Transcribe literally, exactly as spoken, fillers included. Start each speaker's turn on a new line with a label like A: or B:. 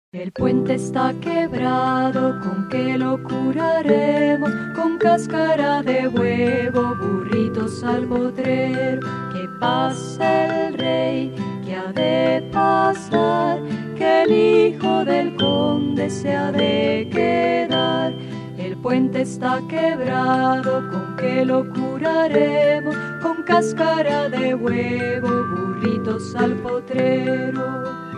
A: El puente está quebrado, ¿con qué lo curaremos? Con cáscara de huevo, burritos al potrero. Que pase el rey, que ha de pasar, que el hijo del conde se ha de quedar. El puente está quebrado, ¿con qué lo curaremos? Con cáscara de huevo, burritos al potrero.